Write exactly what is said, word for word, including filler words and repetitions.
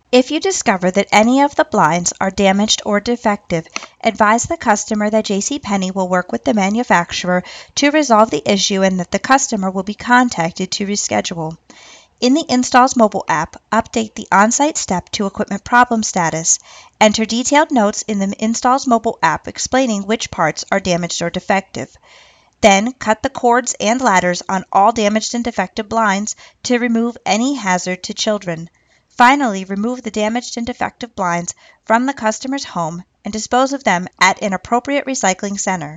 If you discover that any of the blinds are damaged or defective, advise the customer that JCPenney will work with the manufacturer to resolve the issue and that the customer will be contacted to reschedule. In the Installs mobile app, update the on-site step to equipment problem status. Enter detailed notes in the Installs mobile app explaining which parts are damaged or defective. Then cut the cords and ladders on all damaged and defective blinds to remove any hazard to children. Finally, remove the damaged and defective blinds from the customer's home and dispose of them at an appropriate recycling center.